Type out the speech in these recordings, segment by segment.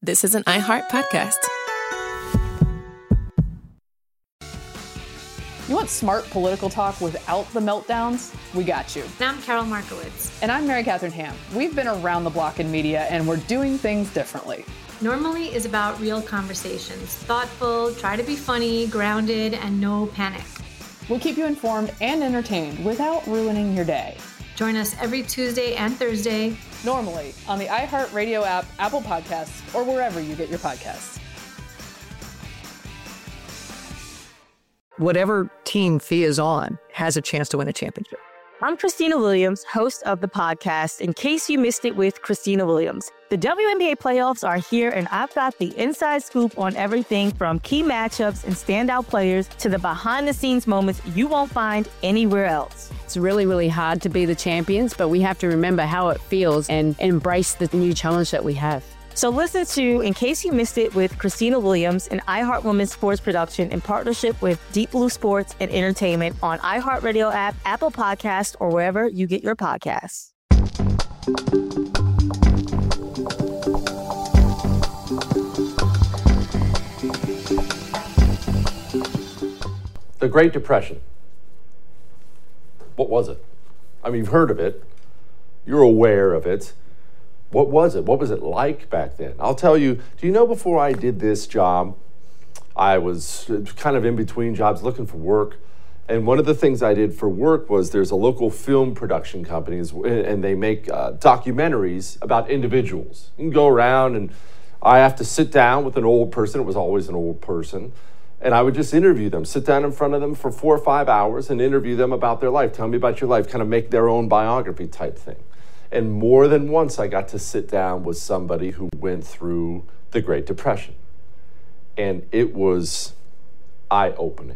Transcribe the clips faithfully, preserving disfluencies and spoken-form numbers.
This is an iHeart podcast. You want smart political talk without the meltdowns? We got you. And I'm Carol Markowitz. And I'm Mary Catherine Ham. We've been around the block in media, and we're doing things differently. Normally is about real conversations. Thoughtful, try to be funny, grounded, and no panic. We'll keep you informed and entertained without ruining your day. Join us every Tuesday and Thursday. Normally on the iHeartRadio app, Apple Podcasts, or wherever you get your podcasts. Whatever team Fee is on has a chance to win a championship. I'm Christina Williams, host of the podcast, In Case You Missed It with Christina Williams. The W N B A playoffs are here, and I've got the inside scoop on everything from key matchups and standout players to the behind-the-scenes moments you won't find anywhere else. It's really, really hard to be the champions, but we have to remember how it feels and embrace the new challenge that we have. So listen to In Case You Missed It with Christina Williams, an iHeart Women's Sports production in partnership with Deep Blue Sports and Entertainment on iHeartRadio app, Apple Podcasts, or wherever you get your podcasts. The Great Depression. What was it? I mean, you've heard of it. You're aware of it. What was it? What was it like back then? I'll tell you, do you know before I did this job, I was kind of in between jobs looking for work. And one of the things I did for work was there's a local film production company and they make uh, documentaries about individuals. You can go around and I have to sit down with an old person. It was always an old person. And I would just interview them, sit down in front of them for four or five hours and interview them about their life. Tell me about your life, kind of make their own biography type thing. And more than once, I got to sit down with somebody who went through the Great Depression. And it was eye-opening,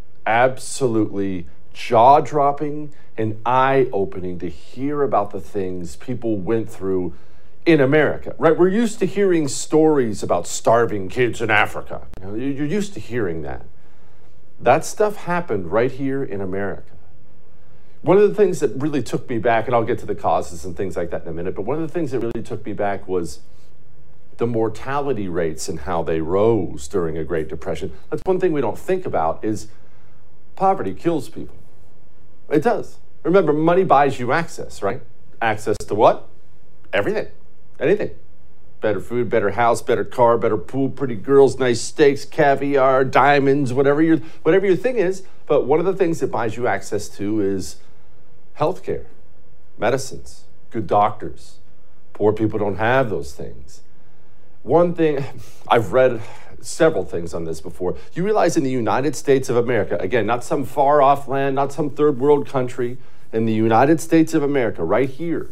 absolutely jaw-dropping and eye-opening to hear about the things people went through in America, right? We're used to hearing stories about starving kids in Africa. You know, you're used to hearing that. That stuff happened right here in America. One of the things that really took me back, and I'll get to the causes and things like that in a minute, but one of the things that really took me back was the mortality rates and how they rose during a Great Depression. That's one thing we don't think about is poverty kills people. It does. Remember, money buys you access, right? Access to what? Everything. Anything. Better food, better house, better car, better pool, pretty girls, nice steaks, caviar, diamonds, whatever your, whatever your thing is. But one of the things that buys you access to is healthcare, medicines, good doctors. Poor people don't have those things. One thing, I've read several things on this before. You realize in the United States of America, again, not some far off land, not some third world country, in the United States of America, right here,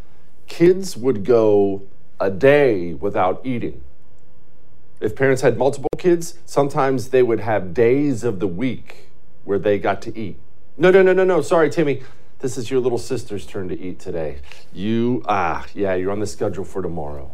kids would go a day without eating. If parents had multiple kids, sometimes they would have days of the week where they got to eat. No, no, no, no, no, sorry, Timmy. This is your little sister's turn to eat today. You, ah, yeah, you're on the schedule for tomorrow.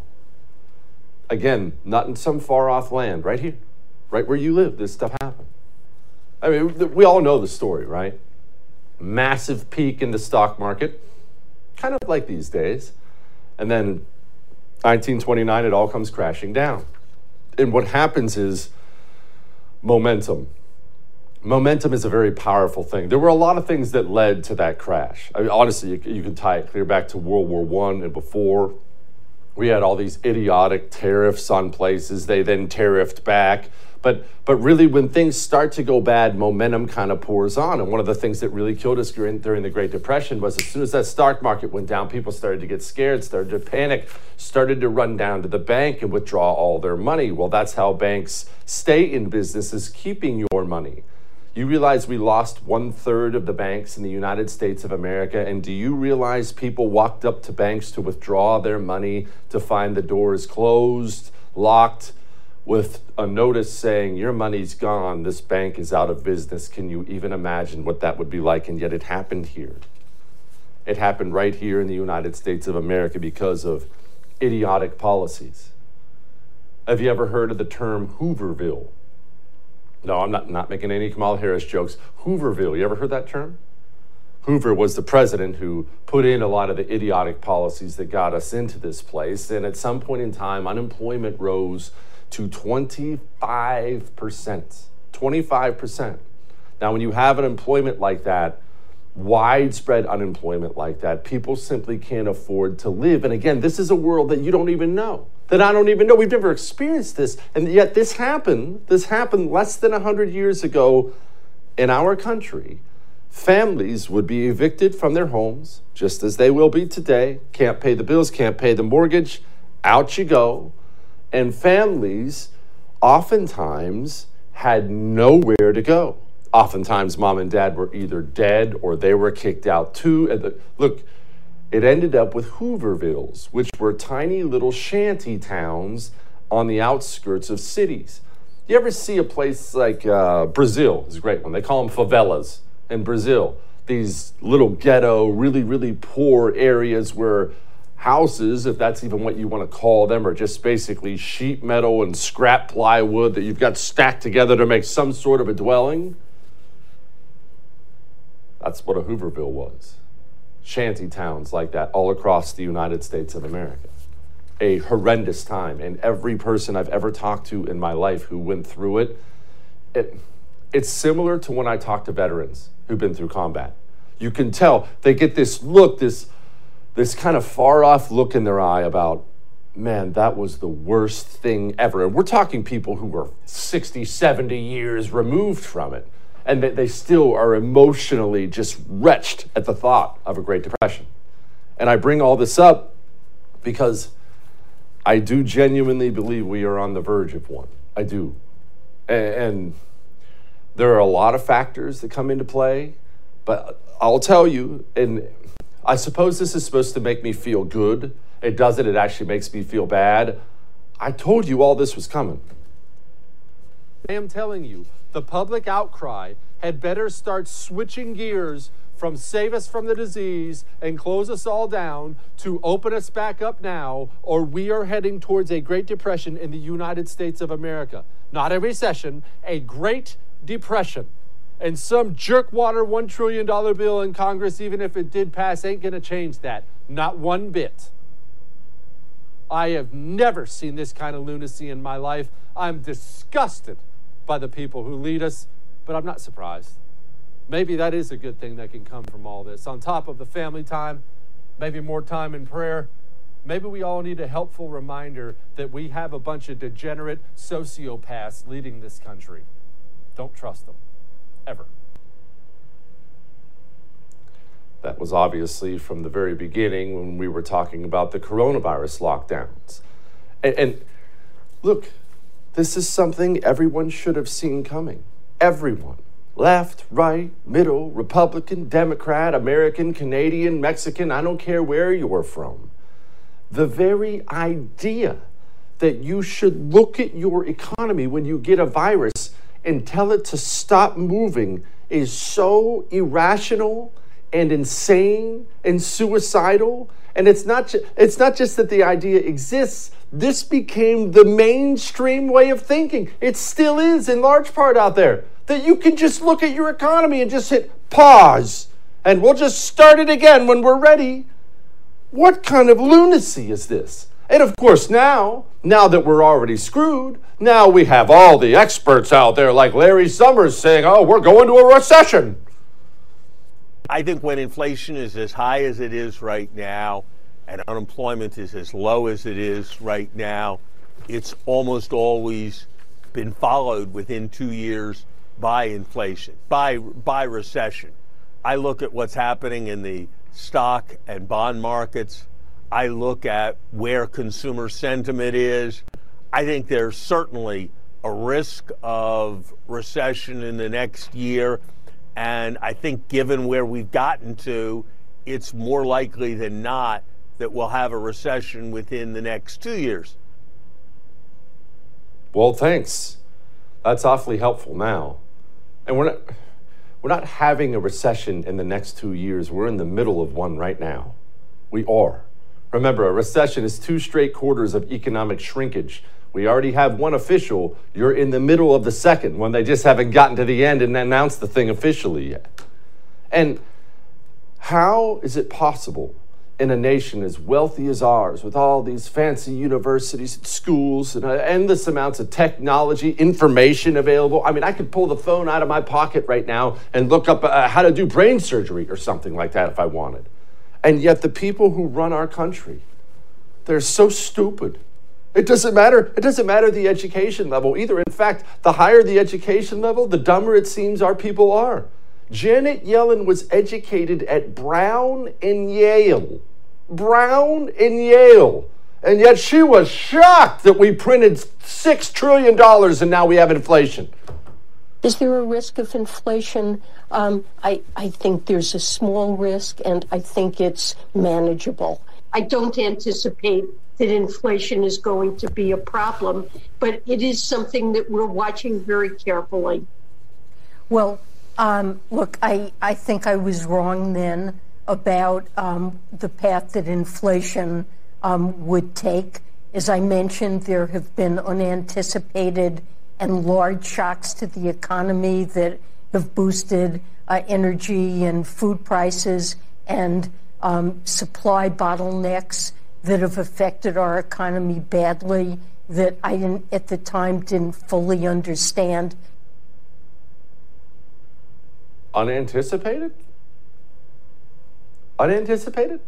Again, not in some far off land, right here, right where you live, this stuff happened. I mean, we all know the story, right? Massive peak in the stock market, kind of like these days. And then nineteen twenty-nine, it all comes crashing down. And what happens is momentum. Momentum is a very powerful thing. There were a lot of things that led to that crash. I mean, honestly, you, you can tie it clear back to World War One and before. We had all these idiotic tariffs on places. They then tariffed back. But but really, when things start to go bad, momentum kind of pours on. And one of the things that really killed us during, during the Great Depression was as soon as that stock market went down, people started to get scared, started to panic, started to run down to the bank and withdraw all their money. Well, that's how banks stay in business, is keeping your money. You realize we lost one third of the banks in the United States of America, and do you realize people walked up to banks to withdraw their money to find the doors closed, locked, with a notice saying, your money's gone, this bank is out of business. Can you even imagine what that would be like? And yet it happened here. It happened right here in the United States of America because of idiotic policies. Have you ever heard of the term No, I'm not, not making any Kamala Harris jokes. Hooverville, you ever heard that term? Hoover was the president who put in a lot of the idiotic policies that got us into this place. And at some point in time, unemployment rose to twenty-five percent. twenty-five percent. Now, when you have an employment like that, widespread unemployment like that, people simply can't afford to live. And again, this is a world that you don't even know, that I don't even know. We've never experienced this. And yet this happened. This happened less than one hundred years ago in our country. Families would be evicted from their homes, just as they will be today. Can't pay the bills, can't pay the mortgage. Out you go. And families oftentimes had nowhere to go. Oftentimes, mom and dad were either dead or they were kicked out too. And the, look, it ended up with Hoovervilles, which were tiny little shanty towns on the outskirts of cities. You ever see a place like uh, Brazil? It's a great one. They call them favelas in Brazil. These little ghetto, really, really poor areas where houses, if that's even what you want to call them, are just basically sheet metal and scrap plywood that you've got stacked together to make some sort of a dwelling. That's what a Hooverville was. Shanty towns like that all across the United States of America. A horrendous time. And every person I've ever talked to in my life who went through it, it it's similar to when I talk to veterans who've been through combat. You can tell they get this look, this, this kind of far-off look in their eye about, man, that was the worst thing ever. And we're talking people who were sixty, seventy years removed from it. And they still are emotionally just wretched at the thought of a Great Depression. And I bring all this up because I do genuinely believe we are on the verge of one. I do. And there are a lot of factors that come into play, but I'll tell you, and I suppose this is supposed to make me feel good. It doesn't, it actually makes me feel bad. I told you all this was coming. I am telling you, the public outcry had better start switching gears from save us from the disease and close us all down to open us back up now, or we are heading towards a Great Depression in the United States of America. Not a recession, a Great Depression. And some jerkwater one trillion dollar bill in Congress, even if it did pass, ain't going to change that. Not one bit. I have never seen this kind of lunacy in my life. I'm disgusted by the people who lead us, but I'm not surprised. Maybe that is a good thing that can come from all this. On top of the family time, maybe more time in prayer, maybe we all need a helpful reminder that we have a bunch of degenerate sociopaths leading this country. Don't trust them, ever. That was obviously from the very beginning when we were talking about the coronavirus lockdowns. And, and look, this is something everyone should have seen coming. Everyone. Left, right, middle, Republican, Democrat, American, Canadian, Mexican, I don't care where you're from. The very idea that you should look at your economy when you get a virus and tell it to stop moving is so irrational and insane and suicidal. And it's not, ju- it's not just that the idea exists. This became the mainstream way of thinking. It still is in large part out there. That you can just look at your economy and just hit pause. And we'll just start it again when we're ready. What kind of lunacy is this? And of course now, now that we're already screwed, now we have all the experts out there like Larry Summers saying, oh, we're going to a recession. I think when inflation is as high as it is right now and unemployment is as low as it is right now, it's almost always been followed within two years by inflation, by, by recession. I look at what's happening in the stock and bond markets. I look at where consumer sentiment is. I think there's certainly a risk of recession in the next year. And I think given where we've gotten to, it's more likely than not that we'll have a recession within the next two years. Well, thanks. That's awfully helpful now. And we're not, we're not having a recession in the next two years. We're in the middle of one right now. We are. Remember, a recession is two straight quarters of economic shrinkage. We already have one official. You're in the middle of the second one. They just haven't gotten to the end and announced the thing officially yet. And How is it possible in a nation as wealthy as ours, with all these fancy universities and schools and uh, endless amounts of technology, information available? I mean, I could pull the phone out of my pocket right now and look up uh, how to do brain surgery or something like that if I wanted. And yet the people who run our country, they're so stupid. It doesn't matter. It doesn't matter the education level either. In fact, the higher the education level, the dumber it seems our people are. Janet Yellen was educated at Brown and Yale. Brown and Yale. And yet she was shocked that we printed six trillion dollars and now we have inflation. Is there a risk of inflation? Um, I, I think there's a small risk, and I think it's manageable. I don't anticipate that inflation is going to be a problem, but it is something that we're watching very carefully. Well, um, look, I, I think I was wrong then about um, the path that inflation um, would take. As I mentioned, there have been unanticipated and large shocks to the economy that have boosted uh, energy and food prices and um, supply bottlenecks that have affected our economy badly that I didn't, at the time didn't fully understand. Unanticipated? Unanticipated?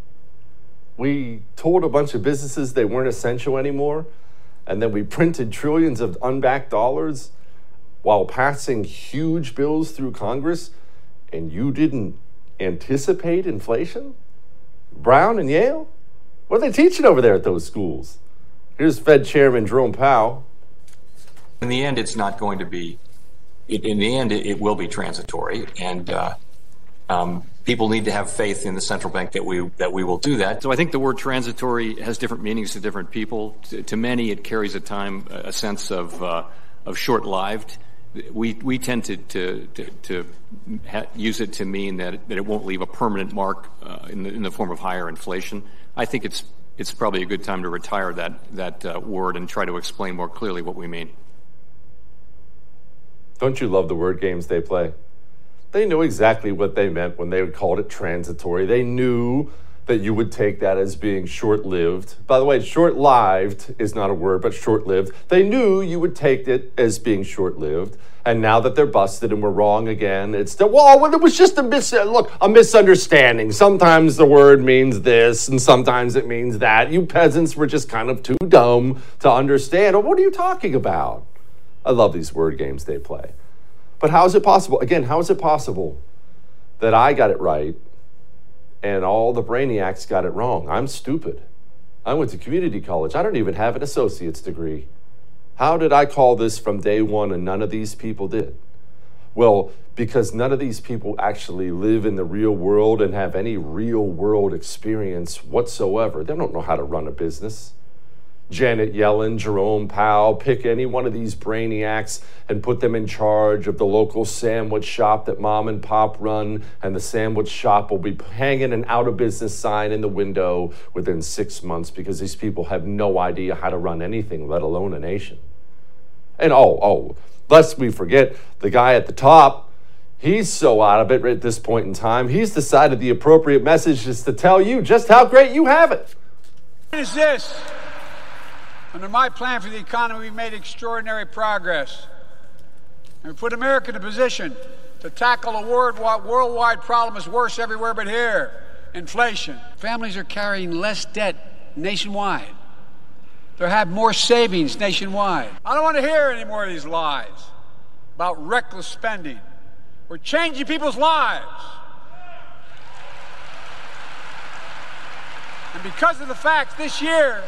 We told a bunch of businesses they weren't essential anymore, and then we printed trillions of unbacked dollars while passing huge bills through Congress, and you didn't anticipate inflation? Brown and Yale? What are they teaching over there at those schools? Here's Fed Chairman Jerome Powell. In the end, it's not going to be, it, in the end, it, it will be transitory, and uh, um, people need to have faith in the central bank that we that we will do that. So I think the word transitory has different meanings to different people. To, to many, it carries a time, a sense of uh, of short-lived. We we tend to to to, to ha- use it to mean that that it won't leave a permanent mark uh, in the in the form of higher inflation. I think it's it's probably a good time to retire that that uh, word and try to explain more clearly what we mean. Don't you love the word games they play? They knew exactly what they meant when they called it transitory. They knew that you would take that as being short-lived. By the way, short-lived is not a word, but short-lived. They knew you would take it as being short-lived. And now that they're busted and we're wrong again, it's still, well, it was just a mis- look, a misunderstanding. Sometimes the word means this and sometimes it means that. You peasants were just kind of too dumb to understand. What are you talking about? I love these word games they play. But how is it possible? Again, how is it possible that I got it right and all the brainiacs got it wrong? I'm stupid. I went to community college. I don't even have an associate's degree. How did I call this from day one and none of these people did? Well, because none of these people actually live in the real world and have any real world experience whatsoever. They don't know how to run a business. Janet Yellen, Jerome Powell, pick any one of these brainiacs and put them in charge of the local sandwich shop that mom and pop run, and the sandwich shop will be hanging an out of business sign in the window within six months because these people have no idea how to run anything, let alone a nation. And oh, oh, lest we forget, the guy at the top, he's so out of it at this point in time, he's decided the appropriate message is to tell you just how great you have it. What is this? Under my plan for the economy, we've made extraordinary progress. And we put America in a position to tackle a worldwide problem that's worse everywhere but here, inflation. Families are carrying less debt nationwide. They have more savings nationwide. I don't want to hear any more of these lies about reckless spending. We're changing people's lives. And because of the fact this year,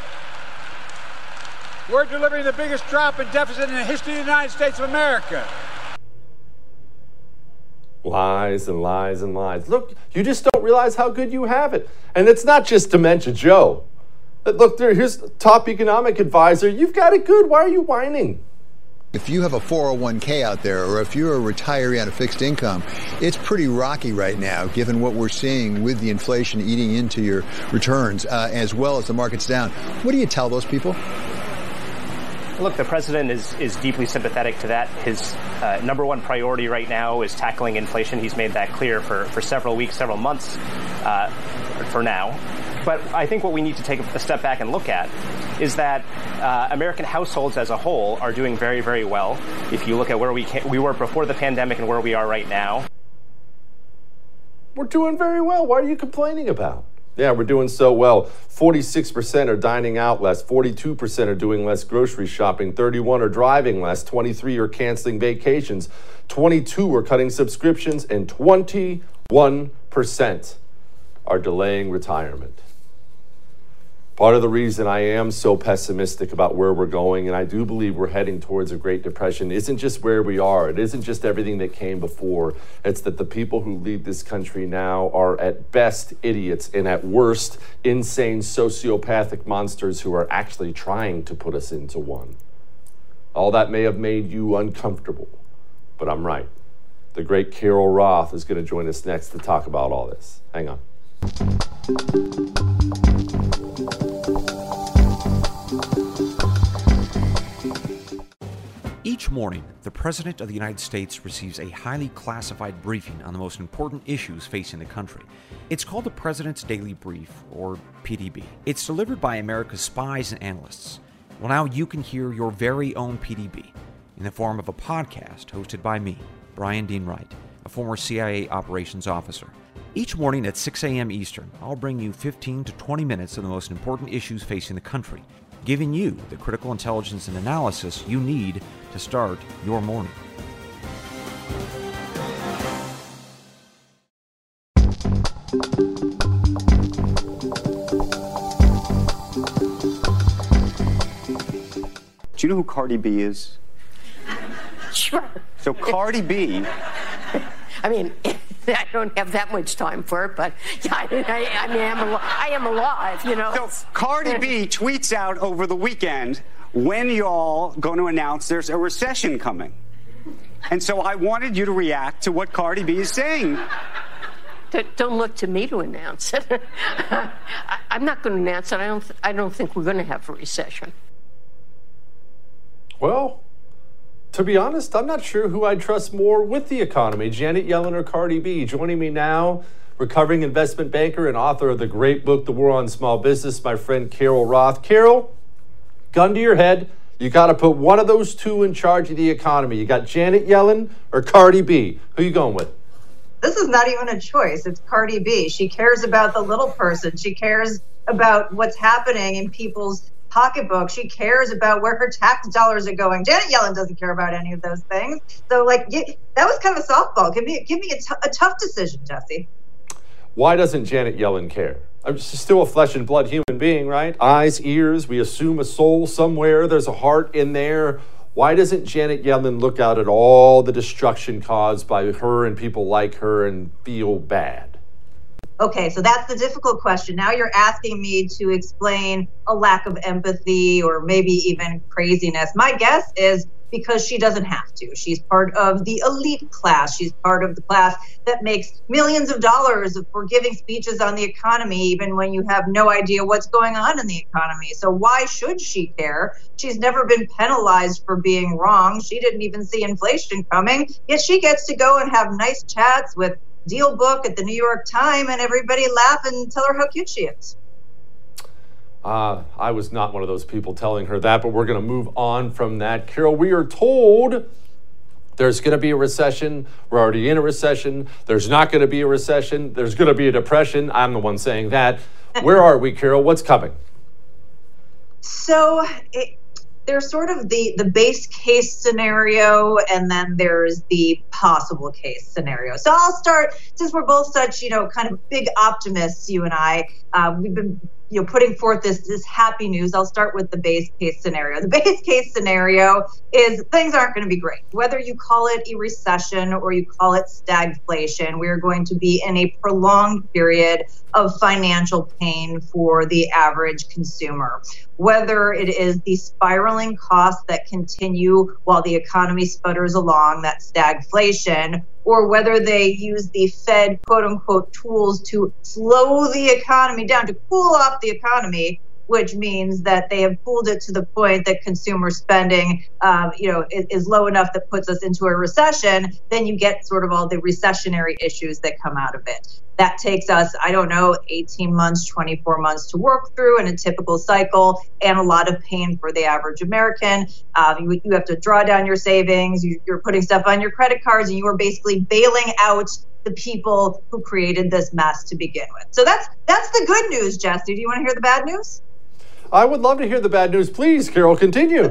we're delivering the biggest drop in deficit in the history of the United States of America. Lies and lies and lies. Look, you just don't realize how good you have it. And it's not just Dementia Joe. Look, there, here's the top economic advisor. You've got it good. Why are you whining? If you have a four oh one k out there, or if you're a retiree on a fixed income, it's pretty rocky right now, given what we're seeing with the inflation eating into your returns, uh, as well as the market's down. What do you tell those people? Look, the president is, is deeply sympathetic to that. His uh, number one priority right now is tackling inflation. He's made that clear for, for several weeks, several months uh, for now. But I think what we need to take a step back and look at is that uh, American households as a whole are doing very, very well. If you look at where we can, we were before the pandemic and where we are right now. We're doing very well. What are you complaining about? Yeah, we're doing so well. forty-six percent are dining out less. forty-two percent are doing less grocery shopping. thirty-one are driving less. twenty-three are canceling vacations. twenty-two are cutting subscriptions. And twenty-one percent are delaying retirement. Part of the reason I am so pessimistic about where we're going, and I do believe we're heading towards a Great Depression, isn't just where we are. It isn't just everything that came before. It's that the people who lead this country now are at best idiots and at worst insane sociopathic monsters who are actually trying to put us into one. All that may have made you uncomfortable, but I'm right. The great Carol Roth is going to join us next to talk about all this. Hang on. Each morning, the President of the United States receives a highly classified briefing on the most important issues facing the country. It's called the President's Daily Brief, or P D B. It's delivered by America's spies and analysts. Well, now you can hear your very own P D B in the form of a podcast hosted by me, Brian Dean Wright, a former C I A operations officer. Each morning at six a.m. Eastern, I'll bring you fifteen to twenty minutes of the most important issues facing the country, giving you the critical intelligence and analysis you need to start your morning. Do you know who Cardi B is? Sure. So Cardi B... I mean, I don't have that much time for it, but yeah, I, I, I mean, I'm al- I am alive, you know. So Cardi B tweets out over the weekend, when y'all going to announce there's a recession coming? And so I wanted you to react to what Cardi B is saying. Don't look to me to announce it. I, I'm not going to announce it. I don't, I don't think we're going to have a recession. Well, to be honest, I'm not sure who I'd trust more with the economy, Janet Yellen or Cardi B. Joining me now, recovering investment banker and author of the great book, The War on Small Business, my friend Carol Roth. Carol, gun to your head. You got to put one of those two in charge of the economy. You got Janet Yellen or Cardi B. Who you going with? This is not even a choice. It's Cardi B. She cares about the little person. She cares about what's happening in people's pocketbook. She cares about where her tax dollars are going. Janet Yellen doesn't care about any of those things. So, like, you, that was kind of a softball. Give me, give me a, t- a tough decision, Jesse. Why doesn't Janet Yellen care? She's still a flesh and blood human being, right? Eyes, ears, we assume a soul somewhere. There's a heart in there. Why doesn't Janet Yellen look out at all the destruction caused by her and people like her and feel bad? Okay, so that's the difficult question. Now you're asking me to explain a lack of empathy or maybe even craziness. My guess is because she doesn't have to. She's part of the elite class. She's part of the class that makes millions of dollars for giving speeches on the economy, even when you have no idea what's going on in the economy. So why should she care? She's never been penalized for being wrong. She didn't even see inflation coming, yet she gets to go and have nice chats with Deal Book at the New York Times and everybody laugh and tell her how cute she is. Uh, I was not one of those people telling her that, but we're going to move on from that. Carol, we are told there's going to be a recession. We're already in a recession. There's not going to be a recession. There's going to be a depression. I'm the one saying that. Where are we, Carol? What's coming? So it, there's sort of the, the base case scenario, and then there's the possible case scenario. So I'll start, since we're both such, you know, kind of big optimists, you and I, uh, we've been you know, putting forth this, this happy news. I'll start with the base case scenario. The base case scenario is things aren't going to be great. Whether you call it a recession or you call it stagflation, we're going to be in a prolonged period of financial pain for the average consumer. Whether it is the spiraling costs that continue while the economy sputters along, that stagflation, or whether they use the Fed, quote unquote, tools to slow the economy down, to cool off the economy, which means that they have pulled it to the point that consumer spending, um, you know, is, is low enough that puts us into a recession, then you get sort of all the recessionary issues that come out of it. That takes us, I don't know, eighteen months, twenty-four months to work through in a typical cycle, and a lot of pain for the average American. Um, you, you have to draw down your savings, you, you're putting stuff on your credit cards, and you are basically bailing out the people who created this mess to begin with. So that's that's the good news, Jesse. Do you want to hear the bad news? I would love to hear the bad news. Please, Carol, continue.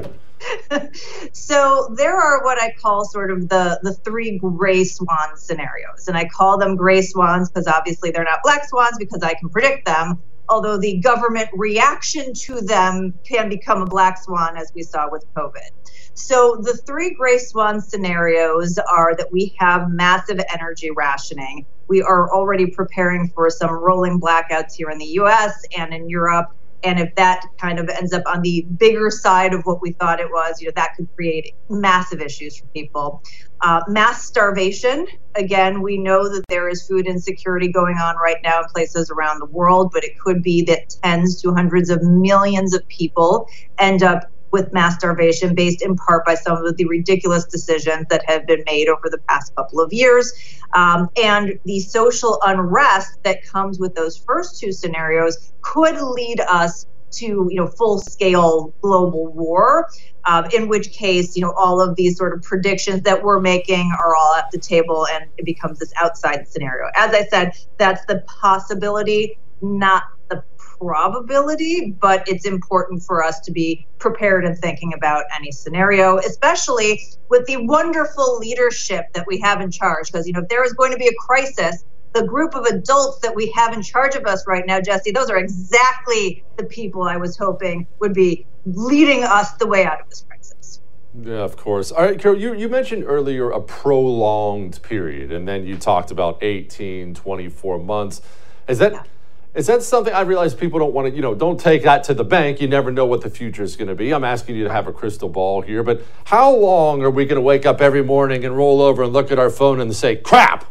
So there are what I call sort of the, the three gray swan scenarios. And I call them gray swans because obviously they're not black swans because I can predict them, although the government reaction to them can become a black swan, as we saw with COVID. So the three gray swan scenarios are that we have massive energy rationing. We are already preparing for some rolling blackouts here in the U S and in Europe. And if that kind of ends up on the bigger side of what we thought it was, you know, that could create massive issues for people. Uh, mass starvation. Again, we know that there is food insecurity going on right now in places around the world, but it could be that tens to hundreds of millions of people end up with mass starvation based in part by some of the ridiculous decisions that have been made over the past couple of years. Um, and the social unrest that comes with those first two scenarios could lead us to, you know, full-scale global war, um, in which case, you know, all of these sort of predictions that we're making are all at the table and it becomes this outside scenario. As I said, that's the possibility, not the probability, but it's important for us to be prepared and thinking about any scenario, especially with the wonderful leadership that we have in charge. Because, you know, if there is going to be a crisis, the group of adults that we have in charge of us right now, Jesse, those are exactly the people I was hoping would be leading us the way out of this crisis. Yeah, of course. All right, Carol, you, you mentioned earlier a prolonged period, and then you talked about eighteen, twenty-four months. Is that... Yeah. Is that something I realize people don't want to, you know, don't take that to the bank. You never know what the future is going to be. I'm asking you to have a crystal ball here, but how long are we going to wake up every morning and roll over and look at our phone and say, crap?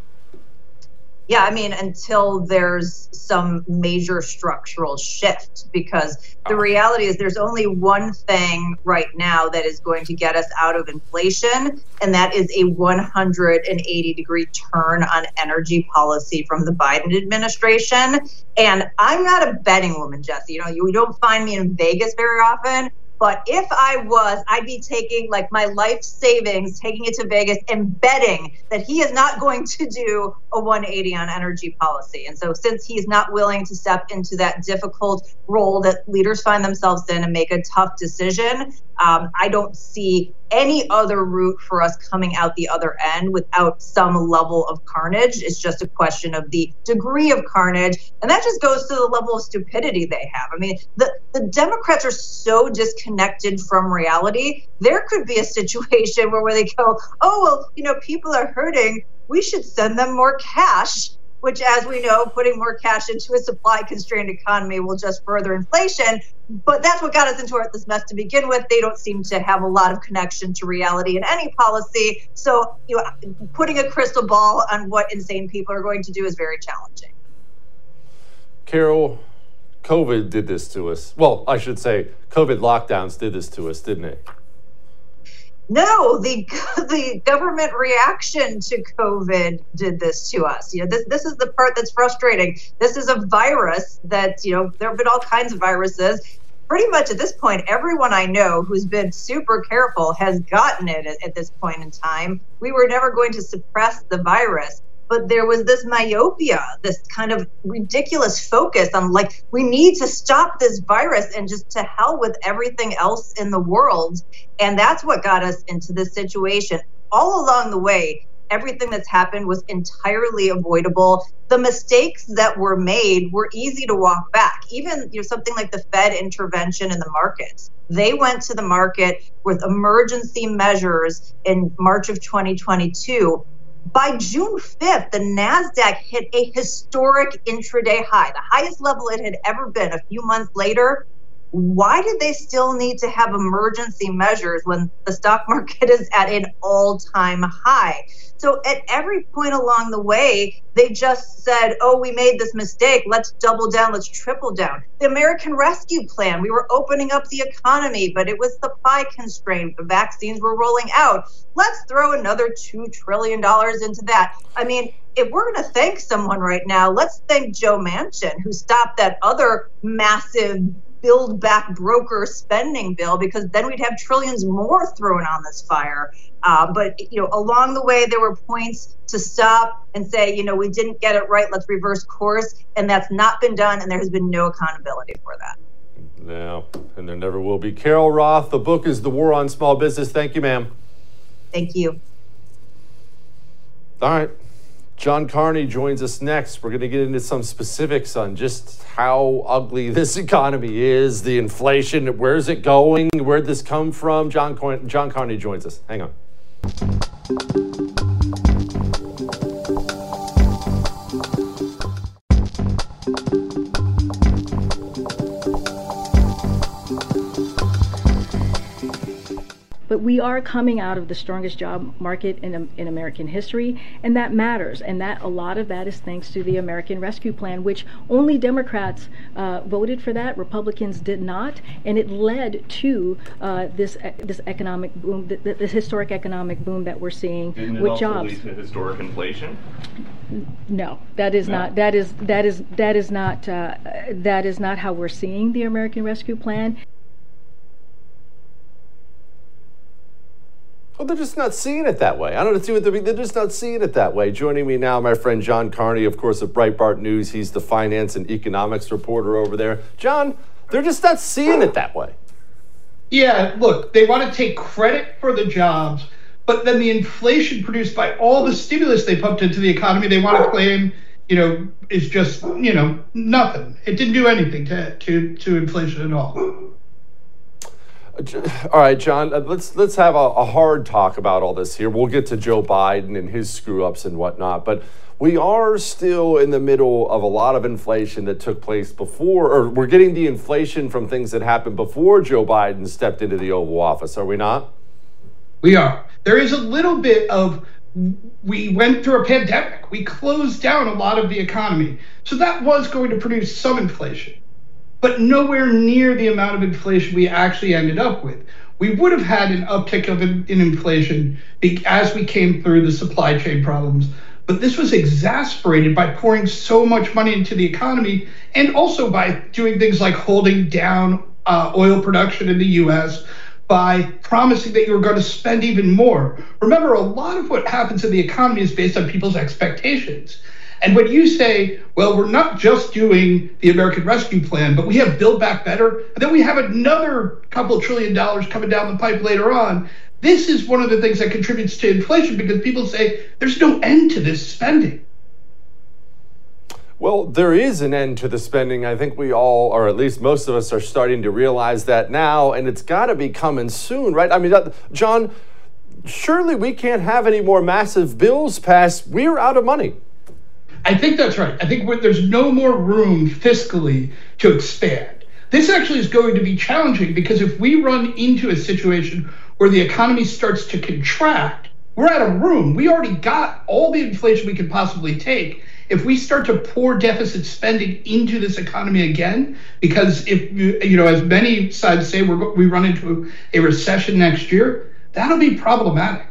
Yeah, I mean, until there's some major structural shift, because the reality is there's only one thing right now that is going to get us out of inflation, and that is a one hundred eighty degree turn on energy policy from the Biden administration. And I'm not a betting woman, Jesse. You know, you don't find me in Vegas very often. But if I was, I'd be taking like my life savings, taking it to Vegas and betting that he is not going to do a one eighty on energy policy. And so since he's not willing to step into that difficult role that leaders find themselves in and make a tough decision, um, I don't see any other route for us coming out the other end without some level of carnage. It's just a question of the degree of carnage. And that just goes to the level of stupidity they have. I mean, the, the Democrats are so disconnected from reality. There could be a situation where, where they go, oh, well, you know, people are hurting. We should send them more cash, which, as we know, putting more cash into a supply-constrained economy will just further inflation. But that's what got us into this mess to begin with. They don't seem to have a lot of connection to reality in any policy. So, you know, putting a crystal ball on what insane people are going to do is very challenging. Carol, COVID did this to us. Well, I should say COVID lockdowns did this to us, didn't it? No, the the government reaction to COVID did this to us. You know, this this is the part that's frustrating. This is a virus that, you know, there have been all kinds of viruses. Pretty much at this point, everyone I know who's been super careful has gotten it at, at this point in time. We were never going to suppress the virus. But there was this myopia, this kind of ridiculous focus on, like, we need to stop this virus and just to hell with everything else in the world. And that's what got us into this situation. All along the way, everything that's happened was entirely avoidable. The mistakes that were made were easy to walk back. Even, you know, something like the Fed intervention in the markets. They went to the market with emergency measures in March of twenty twenty-two. By June fifth, the NASDAQ hit a historic intraday high, the highest level it had ever been. A few months later, why did they still need to have emergency measures when the stock market is at an all-time high? So at every point along the way, they just said, oh, we made this mistake. Let's double down. Let's triple down. The American Rescue Plan, we were opening up the economy, but it was supply constrained. The vaccines were rolling out. Let's throw another two trillion dollars into that. I mean, if we're going to thank someone right now, let's thank Joe Manchin, who stopped that other massive Build Back Broker spending bill, because then we'd have trillions more thrown on this fire. Uh, but, you know, along the way, there were points to stop and say, you know, we didn't get it right. Let's reverse course. And that's not been done. And there has been no accountability for that. No, and there never will be. Carol Roth, the book is The War on Small Business. Thank you, ma'am. Thank you. All right. John Carney joins us next. We're going to get into some specifics on just how ugly this economy is, the inflation, where's it going, where'd this come from? John, Car- John Carney joins us. Hang on. But we are coming out of the strongest job market in, in American history, and that matters. And that a lot of that is thanks to the American Rescue Plan, which only Democrats uh, voted for that. Republicans did not, and it led to uh, this uh, this economic boom, th- this historic economic boom that we're seeing Didn't it with also jobs. lead to historic inflation? No, that is No. not. That is that is that is not. Uh, that is not how we're seeing the American Rescue Plan. Well, they're just not seeing it that way. I don't know what they're, they're just not seeing it that way. Joining me now, my friend John Carney, of course, of Breitbart News. He's the finance and economics reporter over there. John, they're just not seeing it that way. Yeah, look, they want to take credit for the jobs, but then the inflation produced by all the stimulus they pumped into the economy, they want to claim, you know, is just, you know, nothing. It didn't do anything to to, to inflation at all. All right, John, let's let's have a, a hard talk about all this here. We'll get to Joe Biden and his screw-ups and whatnot, but we are still in the middle of a lot of inflation that took place before, or we're getting the inflation from things that happened before Joe Biden stepped into the Oval Office, are we not? We are. There is a little bit of, we went through a pandemic. We closed down a lot of the economy. So that was going to produce some inflation, but nowhere near the amount of inflation we actually ended up with. We would have had an uptick of in, in inflation as we came through the supply chain problems, but this was exacerbated by pouring so much money into the economy and also by doing things like holding down uh, oil production in the U S, by promising that you were going to spend even more. Remember, a lot of what happens in the economy is based on people's expectations. And when you say, well, we're not just doing the American Rescue Plan, but we have Build Back Better, and then we have another couple trillion dollars coming down the pipe later on, this is one of the things that contributes to inflation, because people say there's no end to this spending. Well, there is an end to the spending. I think we all, or at least most of us, are starting to realize that now, and it's got to be coming soon, right? I mean, that, John, surely we can't have any more massive bills passed. We're out of money. I think that's right. I think there's no more room fiscally to expand. This actually is going to be challenging, because if we run into a situation where the economy starts to contract, we're out of room. We already got all the inflation we could possibly take. If we start to pour deficit spending into this economy again, because if, you know, as many sides say, we're, we run into a recession next year, that'll be problematic.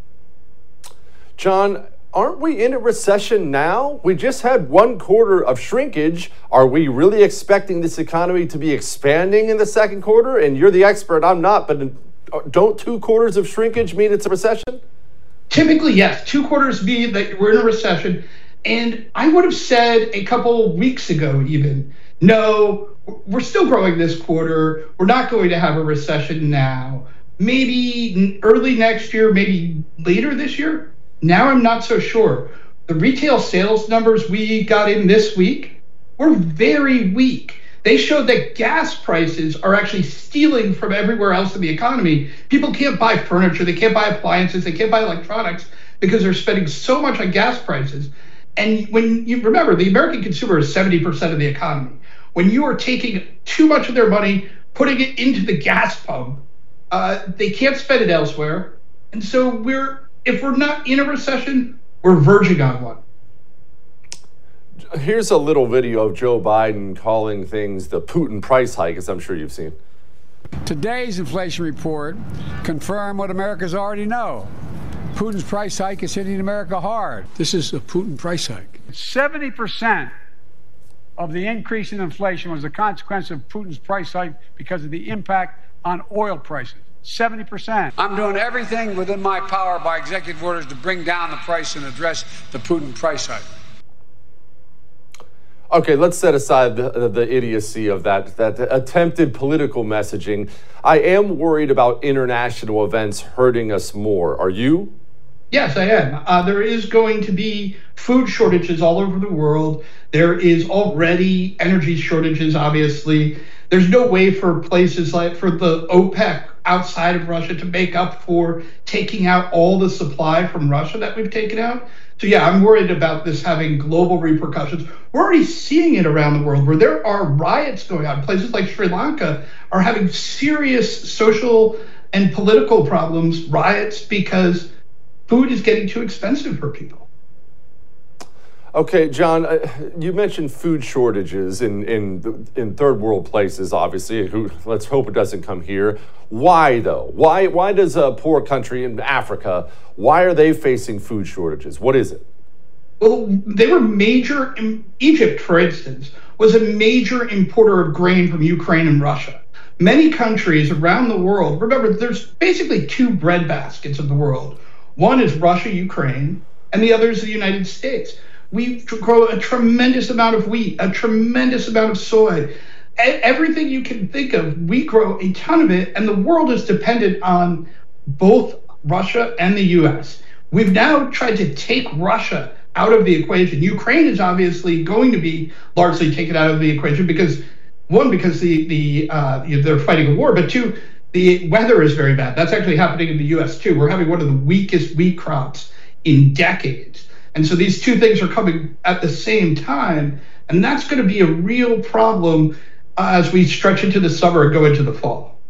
John, aren't we in a recession now? We just had one quarter of shrinkage. Are we really expecting this economy to be expanding in the second quarter? And you're the expert, I'm not, but don't two quarters of shrinkage mean it's a recession? Typically, yes. Two quarters mean that we're in a recession. And I would have said a couple weeks ago even, no, we're still growing this quarter. We're not going to have a recession now. Maybe early next year, maybe later this year. Now I'm not so sure. The retail sales numbers we got in this week were very weak. They showed that gas prices are actually stealing from everywhere else in the economy. People can't buy furniture, they can't buy appliances, they can't buy electronics because they're spending so much on gas prices. And when you remember, the American consumer is seventy percent of the economy. When you are taking too much of their money putting it into the gas pump. Uh, they can't spend it elsewhere. And so we're, if we're not in a recession, we're verging on one. Here's a little video of Joe Biden calling things the Putin price hike, as I'm sure you've seen. Today's inflation report confirmed what Americans already know. Putin's price hike is hitting America hard. This is a Putin price hike. seventy percent of the increase in inflation was a consequence of Putin's price hike because of the impact on oil prices. seventy percent. I'm doing everything within my power by executive orders to bring down the price and address the Putin price hike. Okay, let's set aside the, the, the idiocy of that, that attempted political messaging. I am worried about international events hurting us more. Are you? Yes, I am. Uh, there is going to be food shortages all over the world. There is already energy shortages, obviously. There's no way for places like for the OPEC outside of Russia to make up for taking out all the supply from Russia that we've taken out. So yeah, I'm worried about this having global repercussions. We're already seeing it around the world where there are riots going on. Places like Sri Lanka are having serious social and political problems, riots, because food is getting too expensive for people. Okay, John, uh, you mentioned food shortages in, in, in third world places, obviously. Who, let's hope it doesn't come here. Why, though? Why, why does a poor country in Africa, why are they facing food shortages? What is it? Well, they were major, in Egypt, for instance, was a major importer of grain from Ukraine and Russia. Many countries around the world, remember, there's basically two bread baskets of the world. One is Russia, Ukraine, and the other is the United States. We grow a tremendous amount of wheat, a tremendous amount of soy. Everything you can think of, we grow a ton of it, and the world is dependent on both Russia and the U S. We've now tried to take Russia out of the equation. Ukraine is obviously going to be largely taken out of the equation because, one, because the, the uh, they're fighting a war, but two, the weather is very bad. That's actually happening in the U S too. We're having one of the weakest wheat crops in decades. And so these two things are coming at the same time, and that's going to be a real problem uh, as we stretch into the summer and go into the fall.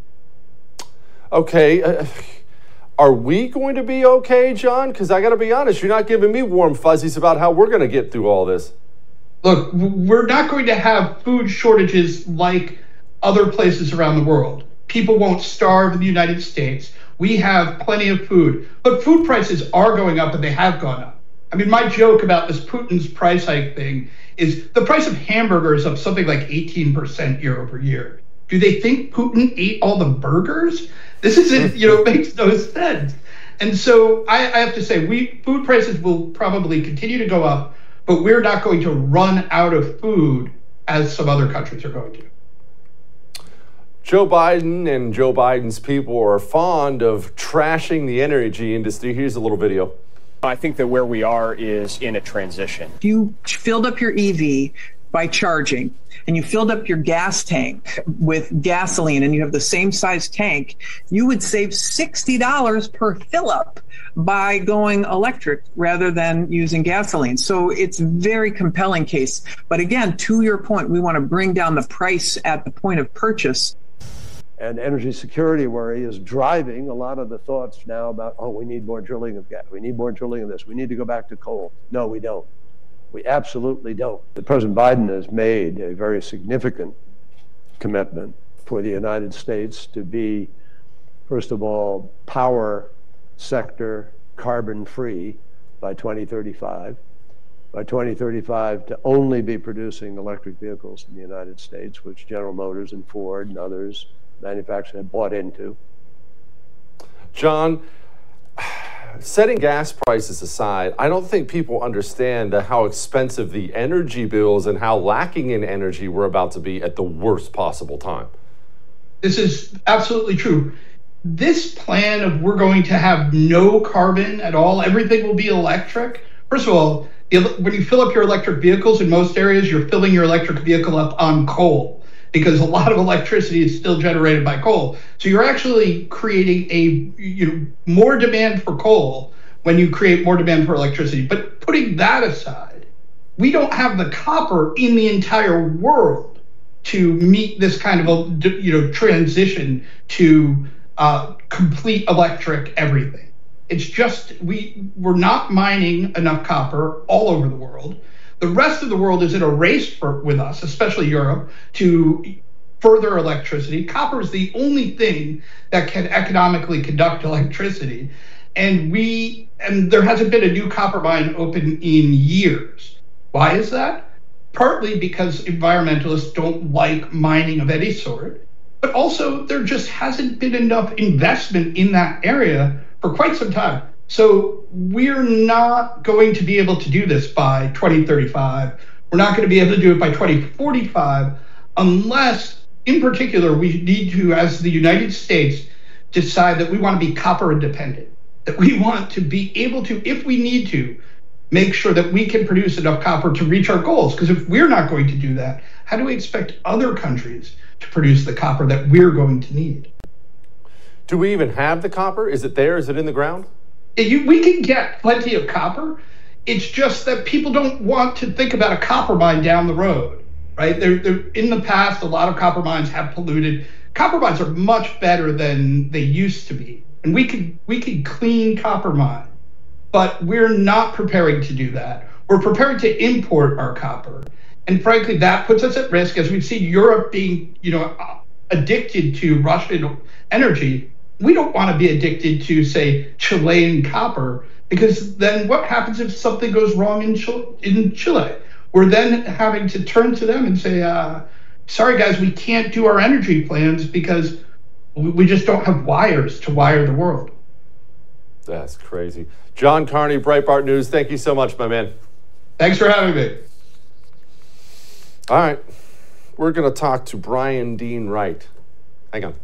Okay. Uh, are we going to be okay, John? Because I got to be honest, you're not giving me warm fuzzies about how we're going to get through all this. Look, we're not going to have food shortages like other places around the world. People won't starve in the United States. We have plenty of food. But food prices are going up, and they have gone up. I mean, my joke about this Putin's price hike thing is the price of hamburgers up something like eighteen percent year over year. Do they think Putin ate all the burgers? This isn't, you know, it makes no sense. And so I, I have to say, we food prices will probably continue to go up, but we're not going to run out of food as some other countries are going to. Joe Biden and Joe Biden's people are fond of trashing the energy industry. Here's a little video. I think that where we are is in a transition. If you filled up your E V by charging and you filled up your gas tank with gasoline and you have the same size tank, you would save sixty dollars per fill up by going electric rather than using gasoline. So it's a very compelling case. But again, to your point, we want to bring down the price at the point of purchase. And energy security worry is driving a lot of the thoughts now about, oh, we need more drilling of gas. We need more drilling of this. We need to go back to coal. No, we don't. We absolutely don't. President Biden has made a very significant commitment for the United States to be, first of all, power sector carbon free by twenty thirty-five. By twenty thirty-five, to only be producing electric vehicles in the United States, which General Motors and Ford and others manufacturers have bought into. John, setting gas prices aside, I don't think people understand how expensive the energy bills and how lacking in energy we're about to be at the worst possible time. This is absolutely true. This plan of we're going to have no carbon at all, everything will be electric. First of all, when you fill up your electric vehicles in most areas, you're filling your electric vehicle up on coal, because a lot of electricity is still generated by coal. So you're actually creating a you know, more demand for coal when you create more demand for electricity. But putting that aside, we don't have the copper in the entire world. to meet this kind of a you know transition to uh, complete electric everything. It's just we we're not mining enough copper all over the world. The rest of the world is in a race for, with us, especially Europe, to further electricity. Copper is the only thing that can economically conduct electricity, and we and there hasn't been a new copper mine open in years. Why is that? Partly because environmentalists don't like mining of any sort, but also there just hasn't been enough investment in that area for quite some time. So we're not going to be able to do this by twenty thirty-five. We're not going to be able to do it by twenty forty-five unless, in particular, we need to, as the United States, decide that we want to be copper independent, that we want to be able to, if we need to, make sure that we can produce enough copper to reach our goals. Because if we're not going to do that, how do we expect other countries to produce the copper that we're going to need? Do we even have the copper? Is it there? Is it in the ground? You, we can get plenty of copper. It's just that people don't want to think about a copper mine down the road, right? They're, they're, in the past, a lot of copper mines have polluted. Copper mines are much better than they used to be. And we could, we could clean copper mine. But we're not preparing to do that. We're preparing to import our copper. And frankly, that puts us at risk, as we see Europe being, you know, addicted to Russian energy. We don't want to be addicted to, say, Chilean copper, because then what happens if something goes wrong in Chile? In Chile? We're then having to turn to them and say, uh, sorry, guys, we can't do our energy plans because we just don't have wires to wire the world. That's crazy. John Carney, Breitbart News, thank you so much, my man. Thanks for having me. All right, we're going to talk to Brian Dean Wright. Hang on.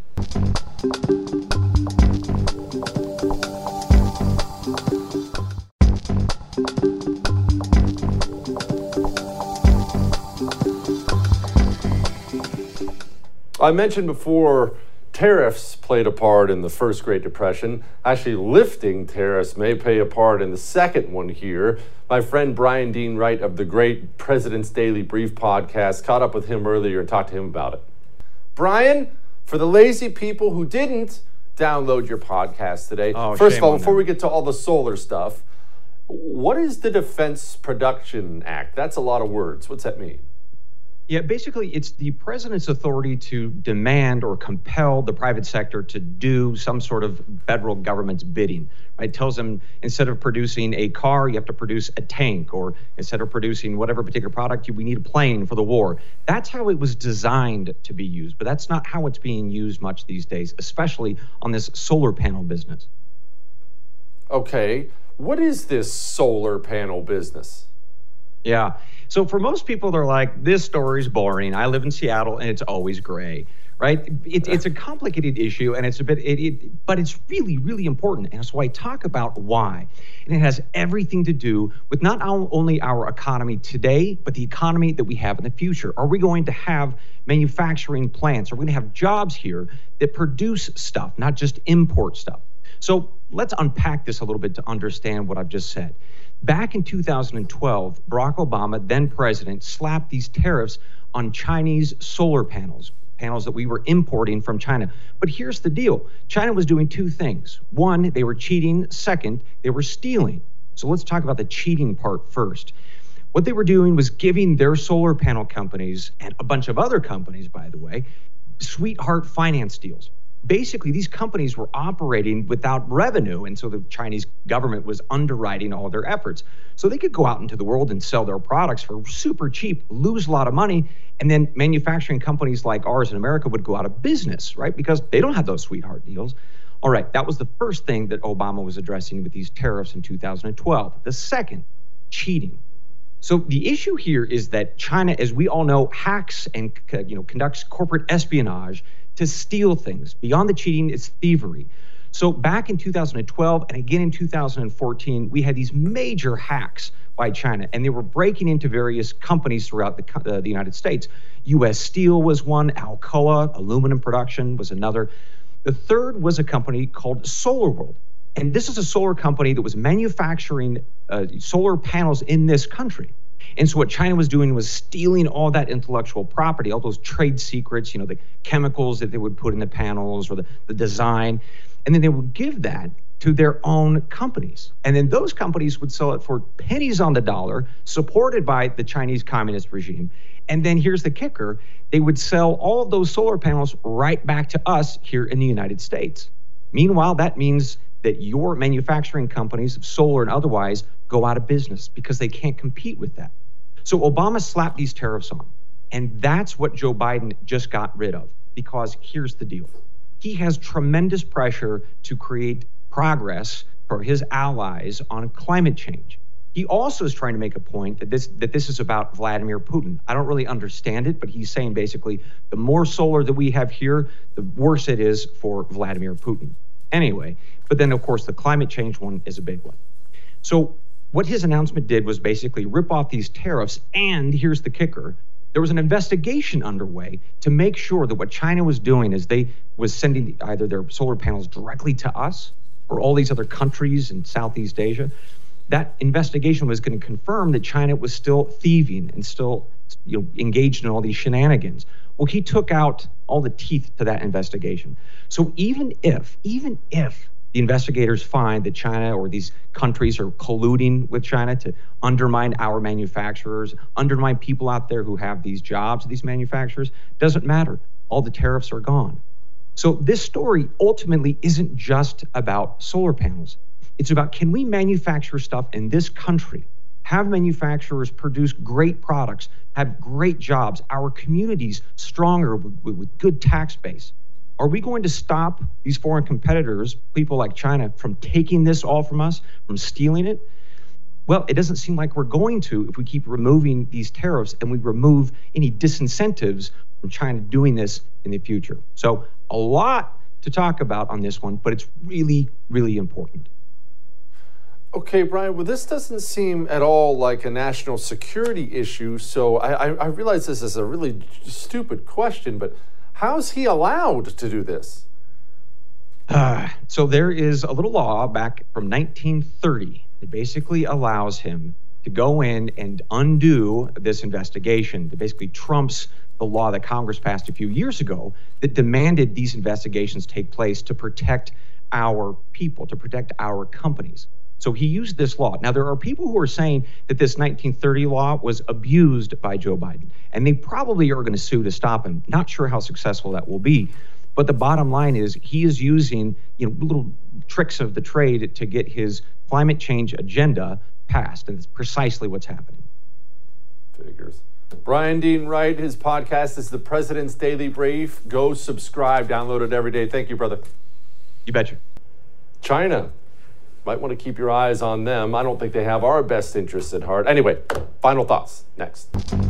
I mentioned before, tariffs played a part in the first Great Depression. Actually, lifting tariffs may play a part in the second one here. My friend Brian Dean Wright of the great President's Daily Brief podcast caught up with him earlier and talked to him about it. Brian, for the lazy people who didn't download your podcast today, oh, first of all, before them. we get to all the solar stuff, what is the Defense Production Act? That's a lot of words. What's that mean? Yeah, basically, it's the president's authority to demand or compel the private sector to do some sort of federal government's bidding. Right? It tells them instead of producing a car, you have to produce a tank, or instead of producing whatever particular product, we need a plane for the war. That's how it was designed to be used, but that's not how it's being used much these days, especially on this solar panel business. Okay, what is this solar panel business? Yeah. So for most people, they're like, this story's boring. I live in Seattle and it's always gray, right? It, it's a complicated issue and it's a bit, it, it, but it's really, really important. And so I talk about why. And it has everything to do with not only our economy today, but the economy that we have in the future. Are we going to have manufacturing plants? Are we going to have jobs here that produce stuff, not just import stuff? So let's unpack this a little bit to understand what I've just said. Back in two thousand twelve, Barack Obama, then president, slapped these tariffs on Chinese solar panels, panels that we were importing from China. But here's the deal. China was doing two things. One, they were cheating. Second, they were stealing. So let's talk about the cheating part first. What they were doing was giving their solar panel companies, and a bunch of other companies, by the way, sweetheart finance deals. Basically, these companies were operating without revenue, and so the Chinese government was underwriting all their efforts. So they could go out into the world and sell their products for super cheap, lose a lot of money, and then manufacturing companies like ours in America would go out of business, right? Because they don't have those sweetheart deals. All right, that was the first thing that Obama was addressing with these tariffs in two thousand twelve. The second, cheating. So the issue here is that China, as we all know, hacks and you know conducts corporate espionage to steal things. Beyond the cheating, it's thievery. So back in two thousand twelve and again in two thousand fourteen, we had these major hacks by China, and they were breaking into various companies throughout the, uh, the United States. U S Steel was one, Alcoa, aluminum production was another. The third was a company called SolarWorld. And this is a solar company that was manufacturing uh, solar panels in this country. And so what China was doing was stealing all that intellectual property, all those trade secrets, you know, the chemicals that they would put in the panels or the, the design, and then they would give that to their own companies. And then those companies would sell it for pennies on the dollar, supported by the Chinese Communist regime. And then here's the kicker, they would sell all of those solar panels right back to us here in the United States. Meanwhile, that means that your manufacturing companies, solar and otherwise, go out of business because they can't compete with that. So Obama slapped these tariffs on, and that's what Joe Biden just got rid of, because here's the deal. He has tremendous pressure to create progress for his allies on climate change. He also is trying to make a point that this that this is about Vladimir Putin. I don't really understand it, but he's saying basically the more solar that we have here, the worse it is for Vladimir Putin. Anyway, but then of course the climate change one is a big one. So what his announcement did was basically rip off these tariffs, and here's the kicker. There was an investigation underway to make sure that what China was doing is they was sending either their solar panels directly to us or all these other countries in Southeast Asia. That investigation was going to confirm that China was still thieving and still, you know, engaged in all these shenanigans. Well, he took out all the teeth to that investigation. So even if, even if the investigators find that China or these countries are colluding with China to undermine our manufacturers, undermine people out there who have these jobs, these manufacturers, doesn't matter. All the tariffs are gone. So this story ultimately isn't just about solar panels. It's about, can we manufacture stuff in this country, have manufacturers produce great products, have great jobs, our communities stronger with, with, with good tax base? Are we going to stop these foreign competitors, people like China, from taking this all from us, from stealing it? Well, it doesn't seem like we're going to if we keep removing these tariffs and we remove any disincentives from China doing this in the future. So a lot to talk about on this one, but it's really, really important. Okay, Brian, well, this doesn't seem at all like a national security issue, so I, I, I realize this is a really stupid question, but how is he allowed to do this? Uh, so there is a little law back from nineteen thirty that basically allows him to go in and undo this investigation, that basically trumps the law that Congress passed a few years ago that demanded these investigations take place to protect our people, to protect our companies. So he used this law. Now, there are people who are saying that this nineteen thirty law was abused by Joe Biden, and they probably are going to sue to stop him. Not sure how successful that will be. But the bottom line is he is using, you know, little tricks of the trade to get his climate change agenda passed, and it's precisely what's happening. Figures. Brian Dean Wright, his podcast is The President's Daily Brief. Go subscribe, download it every day. Thank you, brother. You betcha. China. Might want to keep your eyes on them. I don't think they have our best interests at heart. Anyway, final thoughts next.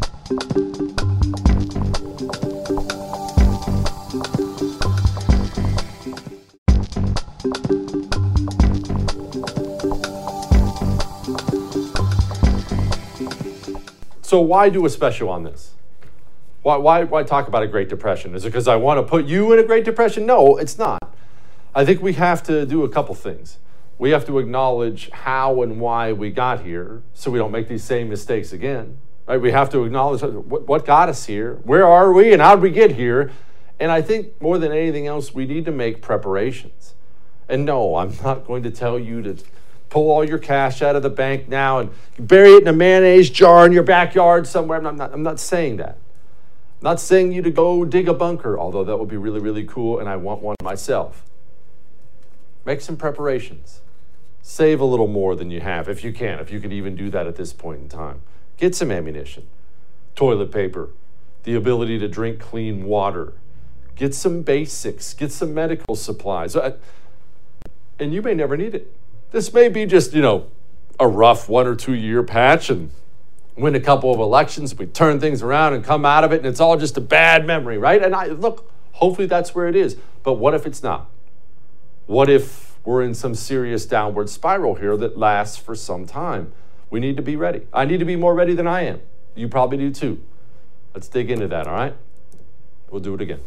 So why do a special on this? Why, why, why talk about a Great Depression? Is it because I want to put you in a Great Depression? No, it's not. I think we have to do a couple things. We have to acknowledge how and why we got here so we don't make these same mistakes again. Right? We have to acknowledge what, what got us here, where are we, and how did we get here? And I think more than anything else, we need to make preparations. And no, I'm not going to tell you to pull all your cash out of the bank now and bury it in a mayonnaise jar in your backyard somewhere. I'm not, I'm not saying that. I'm not saying you to go dig a bunker, although that would be really, really cool, and I want one myself. Make some preparations. Save a little more than you have, if you can, if you can even do that at this point in time. Get some ammunition, toilet paper, the ability to drink clean water. Get some basics, get some medical supplies. And you may never need it. This may be just, you know, a rough one or two year patch and win a couple of elections. We turn things around and come out of it and it's all just a bad memory, right? And I look, hopefully that's where it is. But what if it's not? What if we're in some serious downward spiral here that lasts for some time? We need to be ready. I need to be more ready than I am. You probably do too. Let's dig into that, all right? We'll do it again.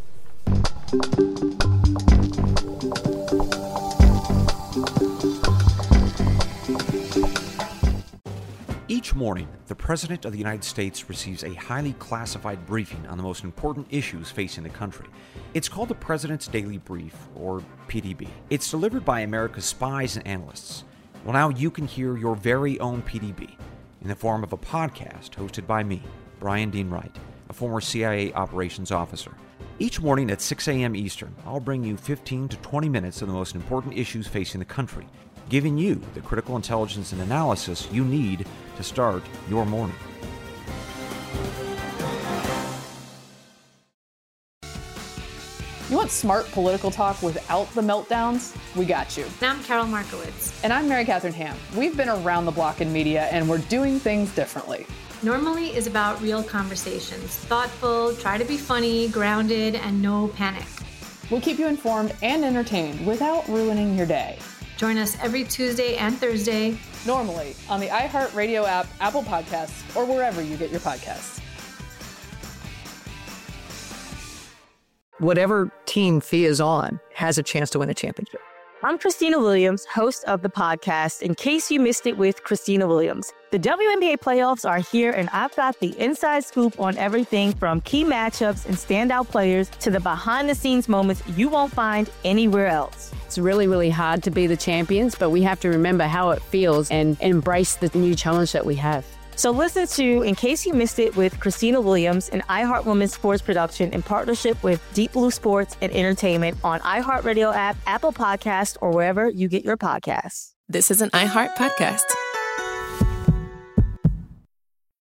Each morning, the President of the United States receives a highly classified briefing on the most important issues facing the country. It's called the President's Daily Brief, or P D B. It's delivered by America's spies and analysts. Well, now you can hear your very own P D B in the form of a podcast hosted by me, Brian Dean Wright, a former C I A operations officer. Each morning at six a.m. Eastern, I'll bring you fifteen to twenty minutes of the most important issues facing the country, giving you the critical intelligence and analysis you need to start your morning. You want smart political talk without the meltdowns? We got you. I'm Carol Markowitz. And I'm Mary Catherine Ham. We've been around the block in media, and we're doing things differently. Normally is about real conversations. Thoughtful, try to be funny, grounded, and no panic. We'll keep you informed and entertained without ruining your day. Join us every Tuesday and Thursday. Normally on the iHeartRadio app, Apple Podcasts, or wherever you get your podcasts. Whatever team Fee is on has a chance to win a championship. I'm Christina Williams, host of the podcast, In Case You Missed It with Christina Williams. The W N B A playoffs are here, and I've got the inside scoop on everything from key matchups and standout players to the behind-the-scenes moments you won't find anywhere else. It's really, really hard to be the champions, but we have to remember how it feels and embrace the new challenge that we have. So listen to In Case You Missed It with Christina Williams, an iHeart Women's Sports production in partnership with Deep Blue Sports and Entertainment on iHeartRadio app, Apple Podcasts, or wherever you get your podcasts. This is an iHeart podcast.